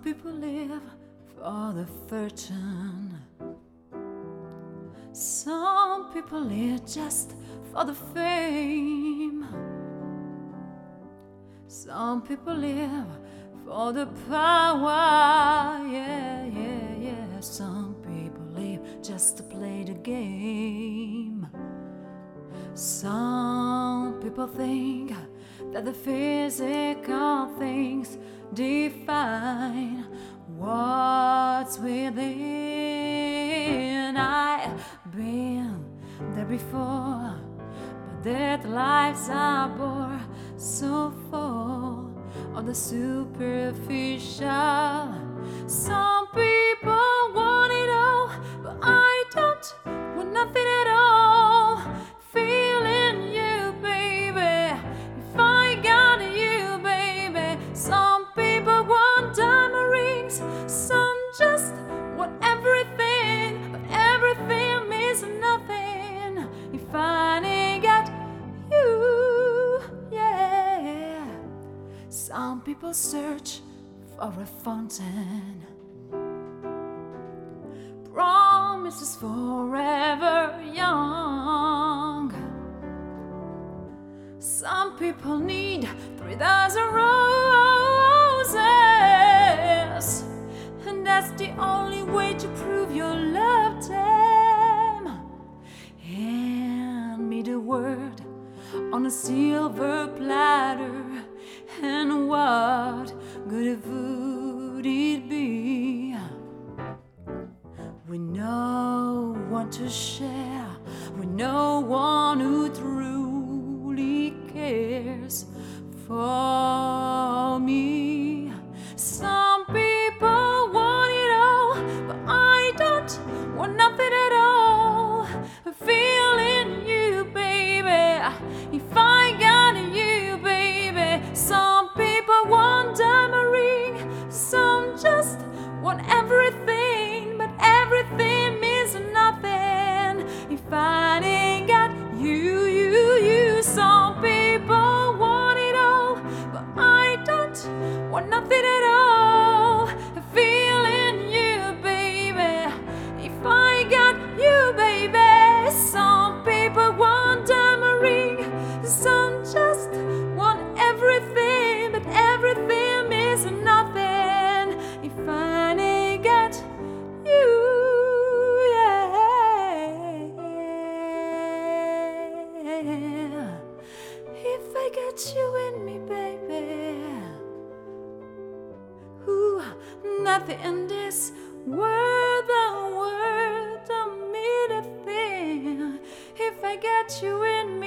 people live for the fortune. Some people live just for the fame. Some people live for the power. Yeah, yeah, yeah. Some people live just to play the game. Some people think that the physical things define what's within. I've been there before, but that lives are bore so full of the superficial. Some people want it all, but I don't want nothing at all. Feeling you, baby, if I got you, baby. Some people want diamond rings, some just want everything, but everything means nothing if I ain't got you, yeah. Some people search for a fountain, promises forever young. Some people need 3,000 roses, and that's the only way to prove you love them. Hand me the word on a silver platter, and what good would it be? With no one to share, with no one who truly cares for me. Some people want it all, but I don't want nothing at all. Feeling you, baby, if I got you, baby. Some people want diamond ring, some just want everything, but everything means nothing if I ain't got you, you, you. Some people want it all, but I don't want nothing at all. Feeling you, baby, if I got you, baby. Some people want diamond ring, some just want everything, but everything means nothing if I ain't got you, yeah. If I got you in me, baby, ooh, nothing in this world don't mean a thing. If I got you in me,